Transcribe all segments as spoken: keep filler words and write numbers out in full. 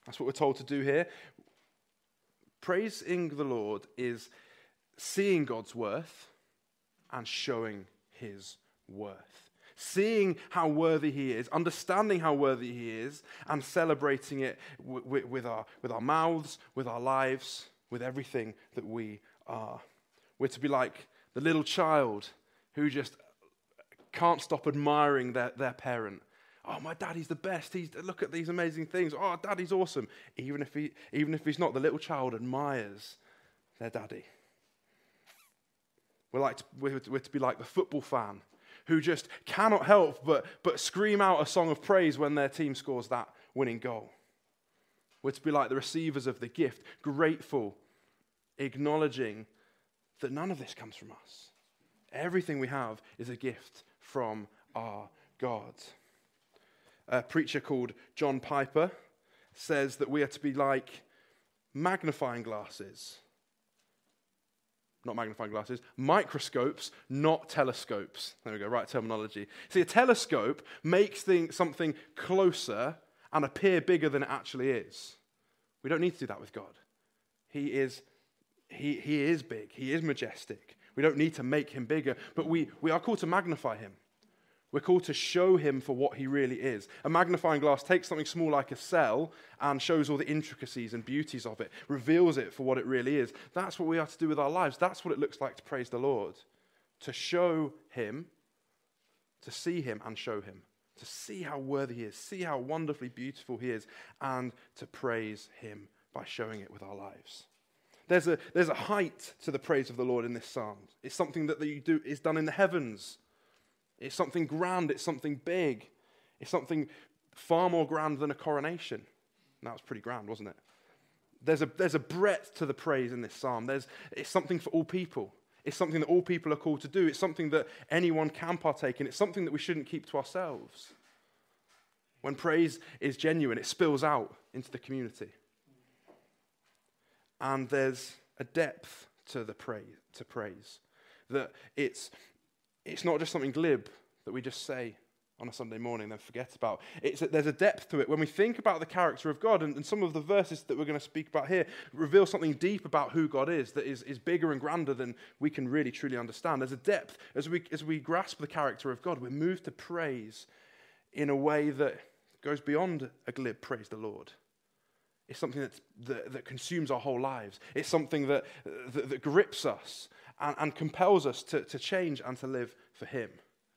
That's what we're told to do here. Praising the Lord is seeing God's worth and showing his worth. Seeing how worthy he is, understanding how worthy he is, and celebrating it w- w- with our, with our mouths, with our lives, with everything that we are. We're to be like the little child who just can't stop admiring their, their parent. Oh, my daddy's the best. He's look at these amazing things. Oh, daddy's awesome. Even if he, even if he's not, the little child admires their daddy. We're like to, we're, we're to be like the football fan who just cannot help but, but scream out a song of praise when their team scores that winning goal. We're to be like the receivers of the gift, grateful, acknowledging that none of this comes from us. Everything we have is a gift from our God. A preacher called John Piper says that we are to be like magnifying glasses. Not magnifying glasses, microscopes, not telescopes. There we go, right terminology. See, a telescope makes things, something closer and appear bigger than it actually is. We don't need to do that with God. He is, he, he is big. He is majestic. We don't need to make him bigger, but we, we are called to magnify him. We're called to show him for what he really is. A magnifying glass takes something small like a cell and shows all the intricacies and beauties of it, reveals it for what it really is. That's what we are to do with our lives. That's what it looks like to praise the Lord. To show him, to see him and show him. To see how worthy he is, see how wonderfully beautiful he is, and to praise him by showing it with our lives. There's a, there's a height to the praise of the Lord in this psalm. It's something that you do is done in the heavens. It's something grand, it's something big. It's something far more grand than a coronation. And that was pretty grand, wasn't it? There's a, there's a breadth to the praise in this psalm. There's, it's something for all people. It's something that all people are called to do. It's something that anyone can partake in. It's something that we shouldn't keep to ourselves. When praise is genuine, it spills out into the community. And there's a depth to the praise, to praise. That it's It's not just something glib that we just say on a Sunday morning and then forget about. It's a, there's a depth to it. When we think about the character of God, and, and some of the verses that we're going to speak about here reveal something deep about who God is that is, is bigger and grander than we can really truly understand. There's a depth. As we, as we grasp the character of God, we're moved to praise in a way that goes beyond a glib praise the Lord. It's something that's, that, that consumes our whole lives. It's something that, that, that grips us and, and compels us to, to change and to live for him.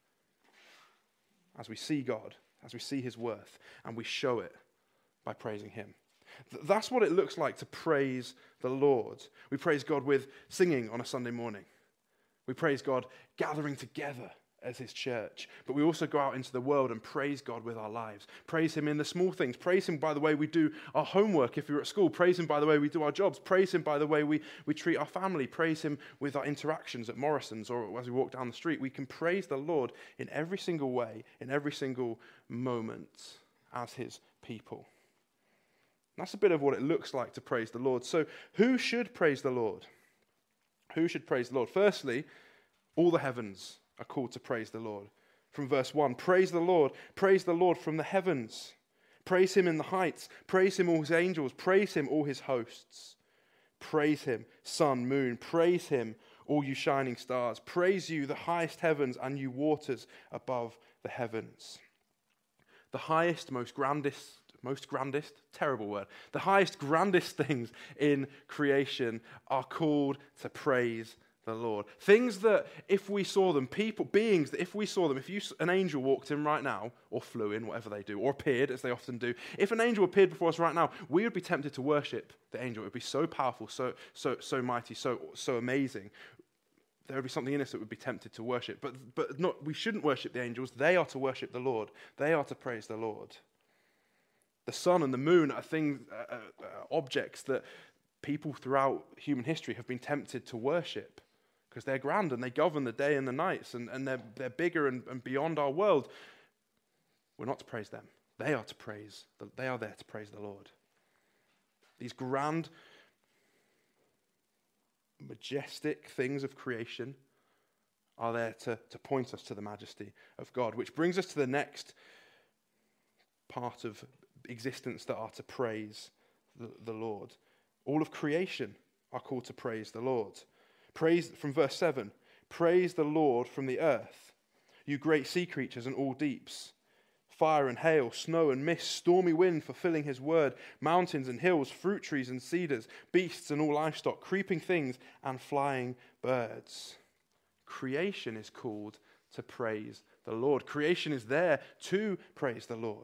As we see God, as we see his worth, and we show it by praising him. Th- that's what it looks like to praise the Lord. We praise God with singing on a Sunday morning. We praise God gathering together as his church. But we also go out into the world and praise God with our lives. Praise him in the small things. Praise him by the way we do our homework if you're at school. Praise him by the way we do our jobs. Praise him by the way we, we treat our family. Praise him with our interactions at Morrison's or as we walk down the street. We can praise the Lord in every single way, in every single moment as his people. And that's a bit of what it looks like to praise the Lord. So who should praise the Lord? Who should praise the Lord? Firstly, all the heavens are called to praise the Lord. From verse one, praise the Lord, praise the Lord from the heavens. Praise him in the heights, praise him all his angels, praise him all his hosts. Praise him, sun, moon, praise him, all you shining stars. Praise you, the highest heavens, and you waters above the heavens. The highest, most grandest, most grandest, terrible word. The highest, grandest things in creation are called to praise the Lord. Things that if we saw them, people, beings that if we saw them, if you, an angel walked in right now, or flew in, whatever they do, or appeared, as they often do, if an angel appeared before us right now, we would be tempted to worship the angel. It would be so powerful, so so so mighty, so so amazing. There would be something in us that would be tempted to worship. But but not. We shouldn't worship the angels. They are to worship the Lord. They are to praise the Lord. The sun and the moon are things, uh, uh, objects that people throughout human history have been tempted to worship. Because they're grand and they govern the day and the nights and, and they're, they're bigger and, and beyond our world. We're not to praise them. They are to praise. The, they are there to praise the Lord. These grand, majestic things of creation are there to, to point us to the majesty of God. Which brings us to the next part of existence that are to praise the, the Lord. All of creation are called to praise the Lord. Praise, from verse seven, praise the Lord from the earth, you great sea creatures and all deeps. Fire and hail, snow and mist, stormy wind fulfilling his word, mountains and hills, fruit trees and cedars, beasts and all livestock, creeping things and flying birds. Creation is called to praise the Lord. Creation is there to praise the Lord.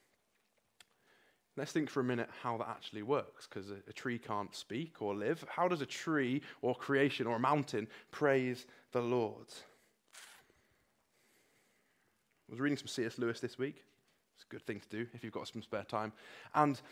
Let's think for a minute how that actually works, because a, a tree can't speak or live. How does a tree or creation or a mountain praise the Lord? I was reading some C S Lewis this week. It's a good thing to do if you've got some spare time. And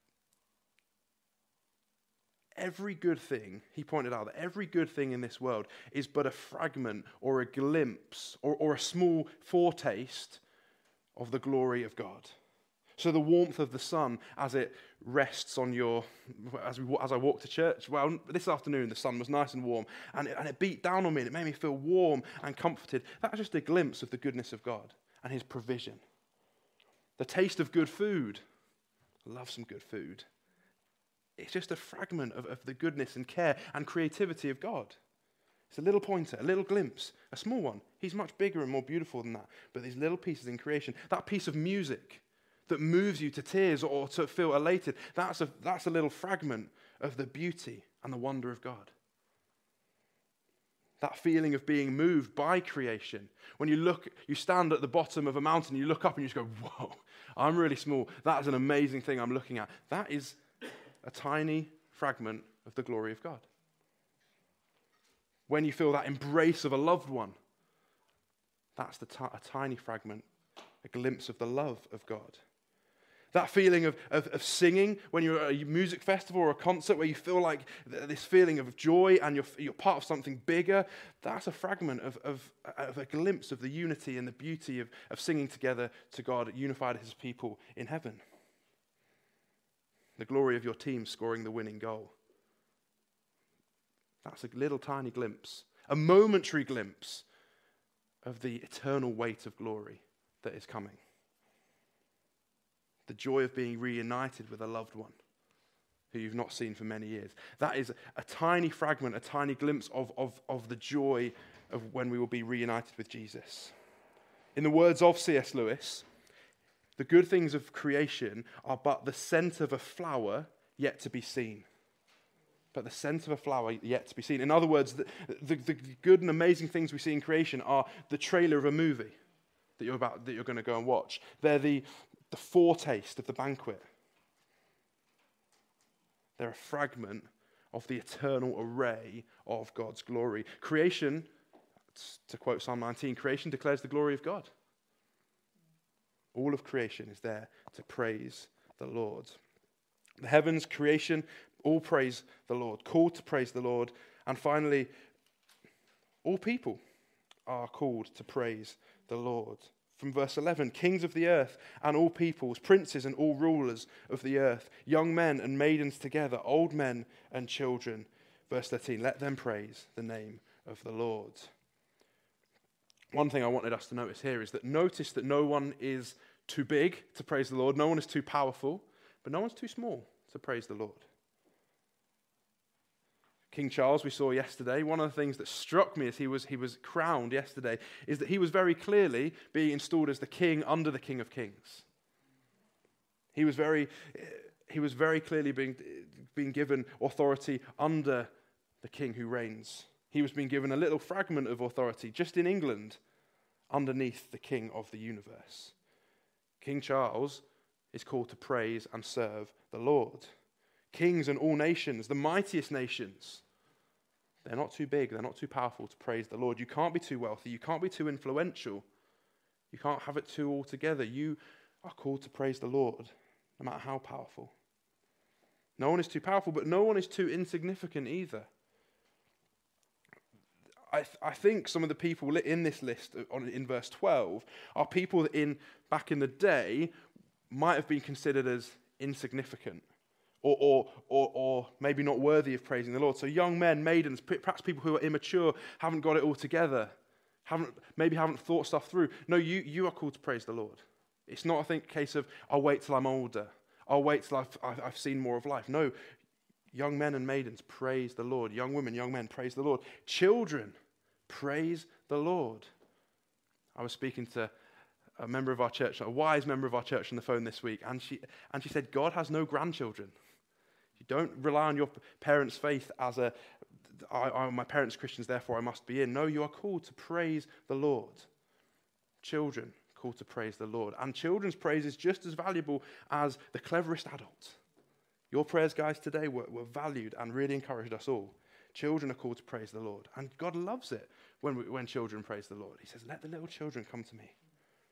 every good thing, he pointed out that every good thing in this world is but a fragment or a glimpse or, or a small foretaste of the glory of God. So the warmth of the sun as it rests on your, as, we, as I walk to church, well, this afternoon the sun was nice and warm, and it, and it beat down on me and it made me feel warm and comforted. That's just a glimpse of the goodness of God and his provision. The taste of good food. I love some good food. It's just a fragment of, of the goodness and care and creativity of God. It's a little pointer, a little glimpse, a small one. He's much bigger and more beautiful than that. But these little pieces in creation, that piece of music that moves you to tears or to feel elated, that's a, that's a little fragment of the beauty and the wonder of God. That feeling of being moved by creation. When you look, you stand at the bottom of a mountain, you look up and you just go, whoa, I'm really small. That is an amazing thing I'm looking at. That is a tiny fragment of the glory of God. When you feel that embrace of a loved one, that's the t- a tiny fragment, a glimpse of the love of God. That feeling of, of, of singing when you're at a music festival or a concert where you feel like th- this feeling of joy and you're, you're part of something bigger, that's a fragment of, of, of a glimpse of the unity and the beauty of, of singing together to God, unified as his people in heaven. The glory of your team scoring the winning goal. That's a little tiny glimpse, a momentary glimpse of the eternal weight of glory that is coming. The joy of being reunited with a loved one who you've not seen for many years. That is a tiny fragment, a tiny glimpse of, of, of the joy of when we will be reunited with Jesus. In the words of C S Lewis, the good things of creation are but the scent of a flower yet to be seen. But the scent of a flower yet to be seen. In other words, the, the, the good and amazing things we see in creation are the trailer of a movie that you're about that you're going to go and watch. They're the, the foretaste of the banquet. They're a fragment of the eternal array of God's glory. Creation, to quote Psalm nineteen, creation declares the glory of God. All of creation is there to praise the Lord. The heavens, creation, all praise the Lord, called to praise the Lord. And finally, all people are called to praise the Lord. From verse eleven, kings of the earth and all peoples, princes and all rulers of the earth, young men and maidens together, old men and children. Verse thirteen, let them praise the name of the Lord. One thing I wanted us to notice here is that notice that no one is too big to praise the Lord, no one is too powerful, but no one's too small to praise the Lord. King Charles, we saw yesterday, one of the things that struck me as he was, he was crowned yesterday is that he was very clearly being installed as the king under the King of Kings. He was very, he was very clearly being, being given authority under the king who reigns. He was being given a little fragment of authority just in England underneath the king of the universe. King Charles is called to praise and serve the Lord. Kings and all nations, the mightiest nations, they're not too big, they're not too powerful to praise the Lord. You can't be too wealthy, you can't be too influential, you can't have it too all together. You are called to praise the Lord, no matter how powerful. No one is too powerful, but no one is too insignificant either. I, th- I think some of the people in this list on, in verse twelve are people that in back in the day might have been considered as insignificant. Or, or, or, or maybe not worthy of praising the Lord. So young men, maidens, perhaps people who are immature, haven't got it all together, haven't maybe haven't thought stuff through. No, you, you are called to praise the Lord. It's not, I think, a case of, I'll wait till I'm older. I'll wait till I've, I've, I've seen more of life. No, young men and maidens, praise the Lord. Young women, young men, praise the Lord. Children, praise the Lord. I was speaking to a member of our church, a wise member of our church on the phone this week, and she and she said, God has no grandchildren. You don't rely on your parents' faith as a, I, I, my parents are Christians, therefore I must be in. No, you are called to praise the Lord. Children, called to praise the Lord. And children's praise is just as valuable as the cleverest adult. Your prayers, guys, today were, were valued and really encouraged us all. Children are called to praise the Lord. And God loves it when, we, when children praise the Lord. He says, let the little children come to me.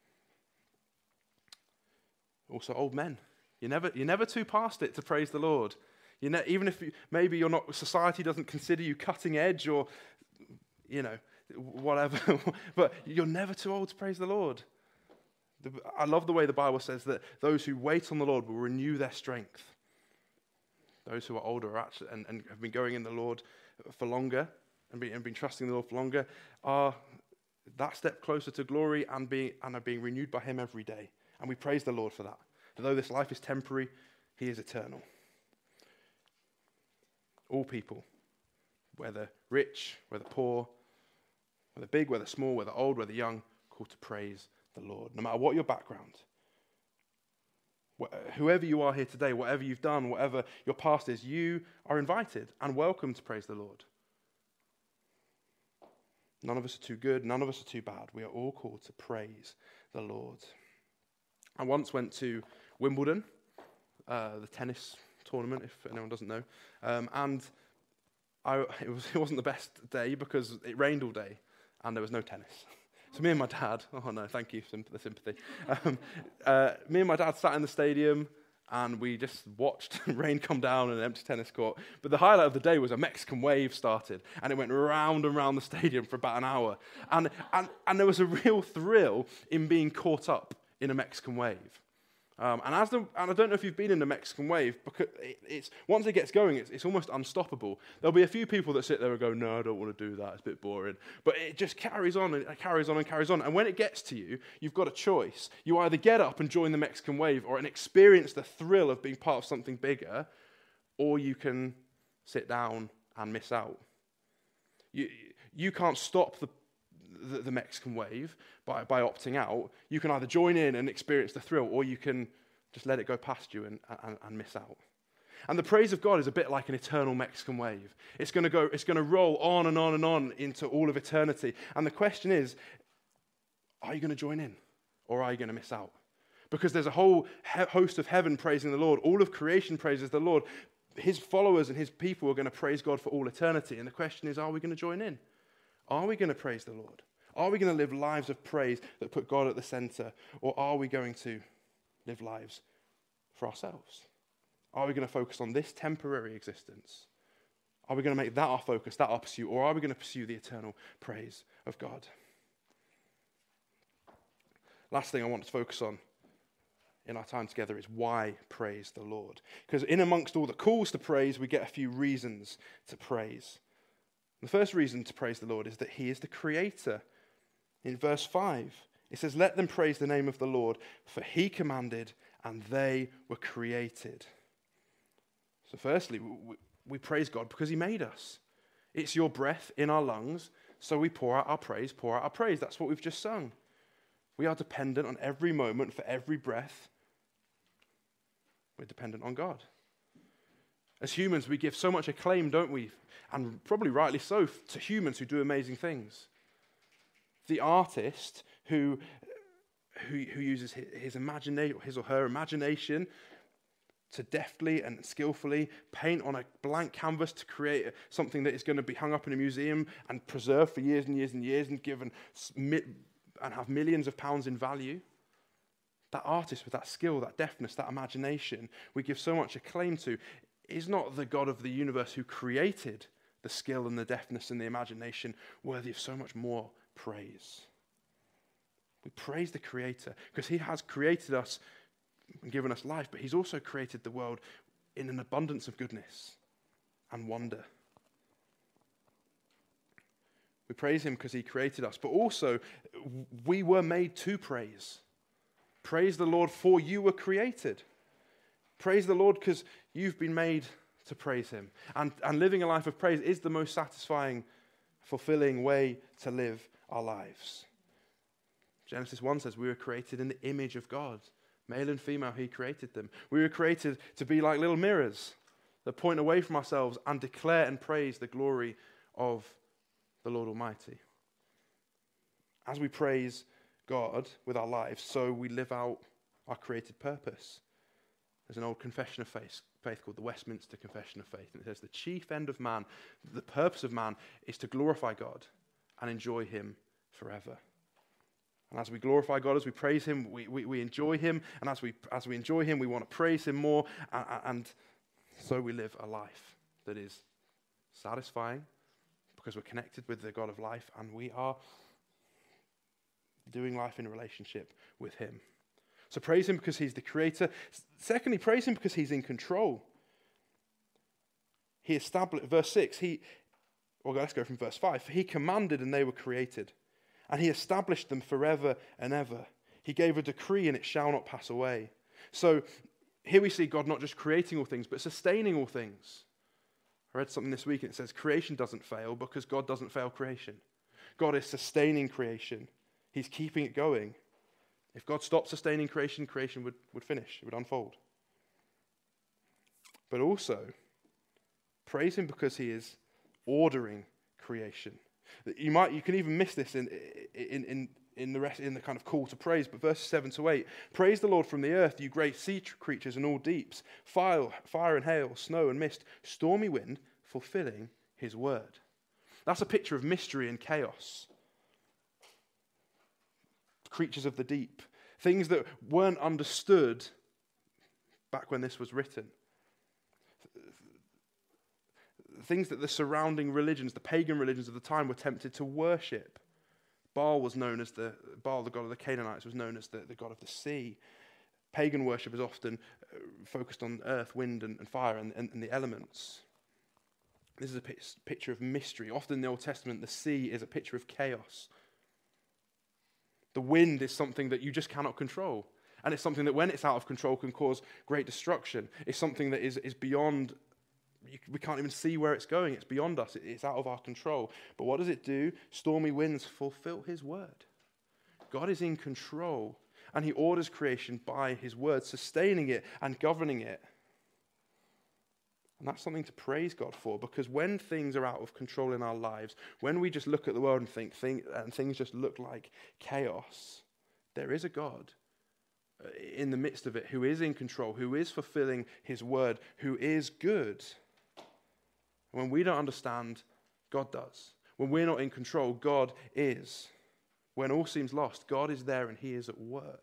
Also, old men. You're never, you're never too past it to praise the Lord. You ne- even if you, maybe you're not, society doesn't consider you cutting edge or, you know, whatever, but you're never too old to praise the Lord. The, I love the way the Bible says that those who wait on the Lord will renew their strength. Those who are older are actually, and, and have been going in the Lord for longer and been, and been trusting the Lord for longer are that step closer to glory and, being, and are being renewed by him every day. And we praise the Lord for that. Though this life is temporary, he is eternal. All people, whether rich, whether poor, whether big, whether small, whether old, whether young, called to praise the Lord. No matter what your background, whoever you are here today, whatever you've done, whatever your past is, you are invited and welcome to praise the Lord. None of us are too good. None of us are too bad. We are all called to praise the Lord. I once went to Wimbledon, uh, the tennis tournament, if anyone doesn't know, um, and I, it, was, it wasn't the best day because it rained all day and there was no tennis. So me and my dad, oh no, thank you for the sympathy. Um, uh, me and my dad sat in the stadium and we just watched rain come down on an empty tennis court. But the highlight of the day was a Mexican wave started and it went round and round the stadium for about an hour. And, and, and there was a real thrill in being caught up in a Mexican wave. Um, and as the, and I don't know if you've been in the Mexican wave, because it, it's once it gets going, it's, it's almost unstoppable. There'll be a few people that sit there and go, no, I don't want to do that, it's a bit boring. But it just carries on and carries on and carries on. And when it gets to you, you've got a choice. You either get up and join the Mexican wave or and experience the thrill of being part of something bigger, or you can sit down and miss out. You, you can't stop the The, the Mexican wave by, by opting out. You can either join in and experience the thrill, or you can just let it go past you and, and, and miss out. And the praise of God is a bit like an eternal Mexican wave. It's going to go, it's going to roll on and on and on into all of eternity. And the question is, are you going to join in, or are you going to miss out? Because there's a whole he- host of heaven praising the Lord. All of creation praises the Lord. His followers and his people are going to praise God for all eternity. And the question is, are we going to join in? Are we going to praise the Lord? Are we going to live lives of praise that put God at the center? Or are we going to live lives for ourselves? Are we going to focus on this temporary existence? Are we going to make that our focus, that our pursuit? Or are we going to pursue the eternal praise of God? Last thing I want to focus on in our time together is why praise the Lord. Because in amongst all the calls to praise, we get a few reasons to praise. The first reason to praise the Lord is that he is the creator. In verse five, it says, let them praise the name of the Lord, for he commanded and they were created. So firstly, we, we praise God because he made us. It's your breath in our lungs, so we pour out our praise, pour out our praise. That's what we've just sung. We are dependent on every moment for every breath. We're dependent on God. As humans, we give so much acclaim, don't we? And probably rightly so, to humans who do amazing things. The artist who, who, who uses his, his imagination, his or her imagination to deftly and skillfully paint on a blank canvas to create something that is going to be hung up in a museum and preserved for years and years and years and given and have millions of pounds in value. That artist with that skill, that deftness, that imagination, we give so much acclaim to, is not the God of the universe who created the skill and the deftness and the imagination worthy of so much more praise. We praise the Creator because he has created us and given us life, but he's also created the world in an abundance of goodness and wonder. We praise him because he created us, but also we were made to praise. Praise the Lord, for you were created. Praise the Lord because you've been made to praise him. And, and living a life of praise is the most satisfying, fulfilling way to live our lives. Genesis one says we were created in the image of God. Male and female, he created them. We were created to be like little mirrors that point away from ourselves and declare and praise the glory of the Lord Almighty. As we praise God with our lives, so we live out our created purpose. There's an old confession of faith, faith called the Westminster Confession of Faith, and it says the chief end of man, the purpose of man, is to glorify God and enjoy him forever. And as we glorify God, as we praise him, we, we, we enjoy him, and as we as we enjoy him, we want to praise him more, and, and so we live a life that is satisfying because we're connected with the God of life, and we are doing life in a relationship with him. So praise him because he's the creator. Secondly, praise him because he's in control. He established, verse six, he, well, let's go from verse five. He commanded and they were created, and he established them forever and ever. He gave a decree and it shall not pass away. So here we see God not just creating all things, but sustaining all things. I read something this week and it says creation doesn't fail because God doesn't fail creation. God is sustaining creation. He's keeping it going. If God stopped sustaining creation, creation would, would finish, it would unfold. But also, praise him because he is ordering creation. You might, you can even miss this in in in in the rest in the kind of call to praise. But verses seven to eight: praise the Lord from the earth, you great sea creatures and all deeps, fire, fire and hail, snow and mist, stormy wind, fulfilling his word. That's a picture of mystery and chaos. Creatures of the deep, things that weren't understood back when this was written. Things that the surrounding religions, the pagan religions of the time, were tempted to worship. Baal was known as the, Baal, the god of the Canaanites, was known as the, the god of the sea. Pagan worship is often focused on earth, wind, and, and fire, and, and, and the elements. This is a p- picture of mystery. Often in the Old Testament, the sea is a picture of chaos. The wind is something that you just cannot control. And it's something that when it's out of control can cause great destruction. It's something that is, is beyond, you, we can't even see where it's going. It's beyond us. It, it's out of our control. But what does it do? Stormy winds fulfill his word. God is in control. And he orders creation by his word, sustaining it and governing it. And that's something to praise God for, because when things are out of control in our lives, when we just look at the world and think, think and things just look like chaos, there is a God in the midst of it who is in control, who is fulfilling his word, who is good. When we don't understand, God does. When we're not in control, God is. When all seems lost, God is there and he is at work.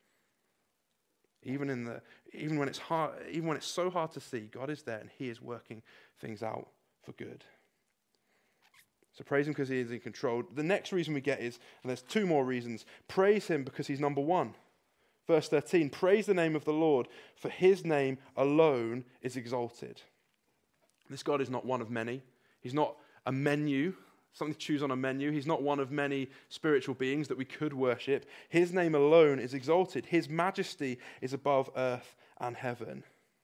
Even in the, even when it's hard, even when it's so hard to see, God is there and he is working things out for good. So praise him because he is in control. The next reason we get is, and there's two more reasons, praise him because he's number one. Verse thirteen, praise the name of the Lord, for his name alone is exalted. This God is not one of many. He's not a menu, something to choose on a menu. He's not one of many spiritual beings that we could worship. His name alone is exalted. His majesty is above earth and heaven.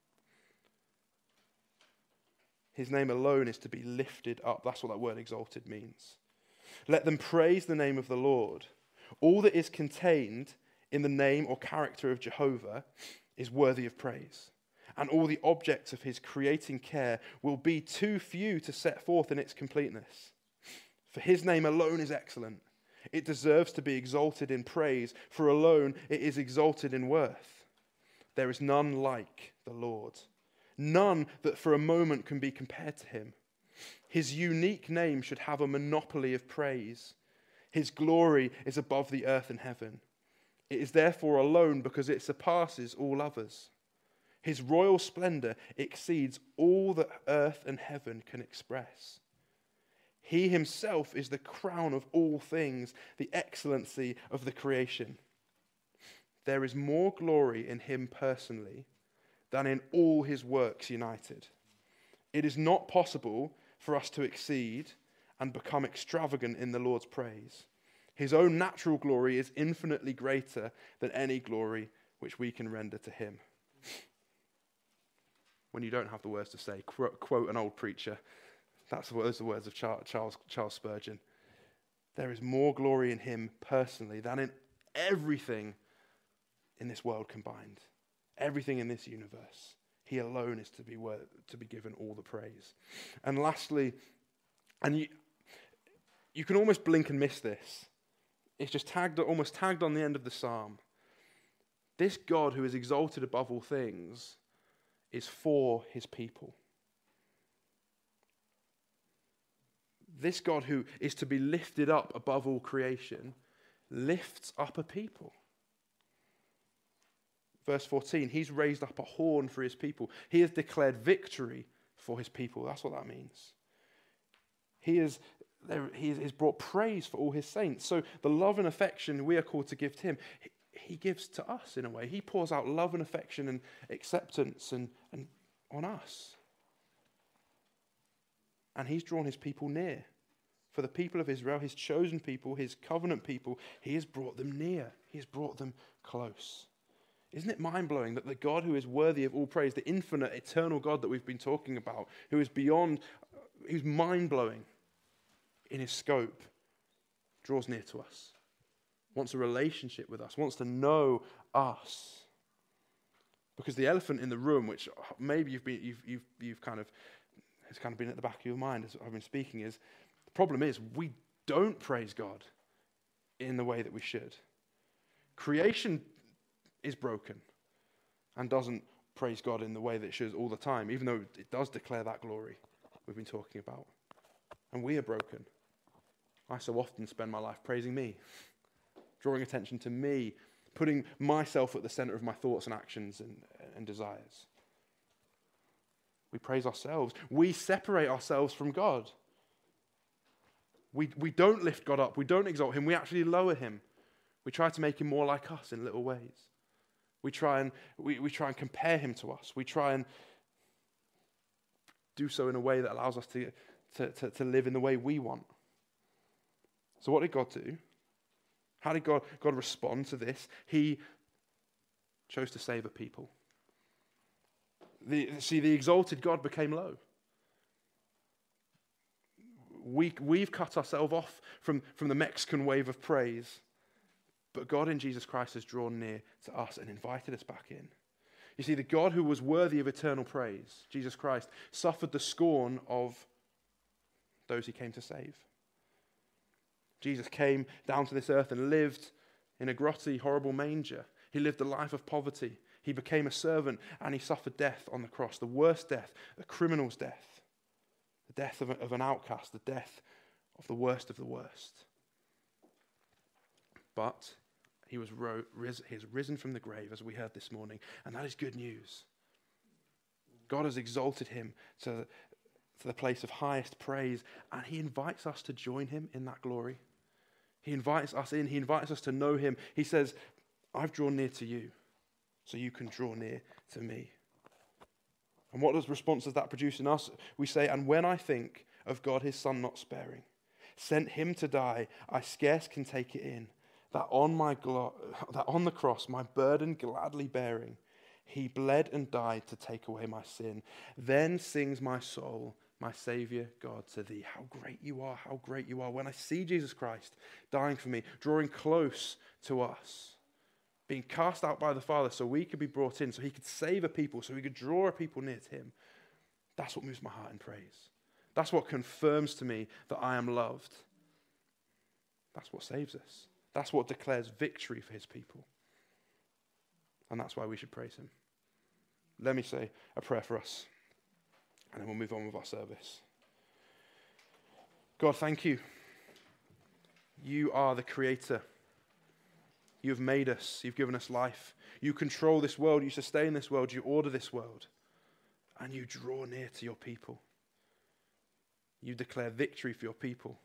His name alone is to be lifted up. That's what that word exalted means. Let them praise the name of the Lord. All that is contained in the name or character of Jehovah is worthy of praise. And all the objects of his creating care will be too few to set forth in its completeness. For his name alone is excellent. It deserves to be exalted in praise, for alone it is exalted in worth. There is none like the Lord, none that for a moment can be compared to him. His unique name should have a monopoly of praise. His glory is above the earth and heaven. It is therefore alone because it surpasses all others. His royal splendor exceeds all that earth and heaven can express. He himself is the crown of all things, the excellency of the creation. There is more glory in him personally than in all his works united. It is not possible for us to exceed and become extravagant in the Lord's praise. His own natural glory is infinitely greater than any glory which we can render to him. when you don't have the words to say. Quote, quote an old preacher. That's the words, the words of Charles, Charles Spurgeon. There is more glory in him personally than in everything in this world combined. Everything in this universe. He alone is to be worth, to be given all the praise. And lastly, and you, you can almost blink and miss this. It's just tagged, almost tagged on the end of the psalm. This God who is exalted above all things is for his people. This God who is to be lifted up above all creation lifts up a people. Verse fourteen, he's raised up a horn for his people. He has declared victory for his people. That's what that means. He has, he has brought praise for all his saints. So the love and affection we are called to give to him, he gives to us in a way. He pours out love and affection and acceptance and, and on us. And he's drawn his people near. For the people of Israel, his chosen people, his covenant people, he has brought them near. He has brought them close. Isn't it mind-blowing that the God who is worthy of all praise, the infinite, eternal God that we've been talking about, who is beyond, who's mind-blowing in his scope, draws near to us, wants a relationship with us, wants to know us. Because the elephant in the room, which maybe you've been, you've, you've, you've kind of, has kind of been at the back of your mind as I've been speaking, is the problem is we don't praise God in the way that we should. Creation is broken and doesn't praise God in the way that it should all the time, even though it does declare that glory we've been talking about. And we are broken. I so often spend my life praising me, drawing attention to me, putting myself at the center of my thoughts and actions and, and desires. We praise ourselves. We separate ourselves from God. We, we don't lift God up. We don't exalt him. We actually lower him. We try to make him more like us in little ways. We try and we, we try and compare him to us. We try and do so in a way that allows us to, to, to, to live in the way we want. So what did God do? How did God, God respond to this? He chose to save a people. The, see, the exalted God became low. We, we've cut ourselves off from, from the Mexican wave of praise. But God in Jesus Christ has drawn near to us and invited us back in. You see, the God who was worthy of eternal praise, Jesus Christ, suffered the scorn of those he came to save. Jesus came down to this earth and lived in a grotty, horrible manger. He lived a life of poverty. He became a servant and he suffered death on the cross, the worst death, a criminal's death, the death of, a, of an outcast, the death of the worst of the worst. But he was ro- ris- he has risen from the grave, as we heard this morning, and that is good news. God has exalted him to, to the place of highest praise, and he invites us to join him in that glory. He invites us in. He invites us to know him. He says, I've drawn near to you, so you can draw near to me. And what does response does that produce in us? We say, and when I think of God, his son not sparing, sent him to die, I scarce can take it in. That on my glo- that on the cross, my burden gladly bearing, he bled and died to take away my sin. Then sings my soul, my Saviour God, to thee. How great you are, how great you are. When I see Jesus Christ dying for me, drawing close to us, being cast out by the Father so we could be brought in, so he could save a people, so we could draw a people near to him. That's what moves my heart in praise. That's what confirms to me that I am loved. That's what saves us. That's what declares victory for his people. And that's why we should praise him. Let me say a prayer for us, and then we'll move on with our service. God, thank you. You are the creator. You have made us. You've given us life. You control this world. You sustain this world. You order this world. And you draw near to your people. You declare victory for your people.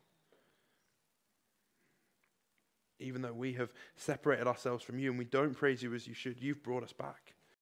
Even though we have separated ourselves from you and we don't praise you as you should, you've brought us back.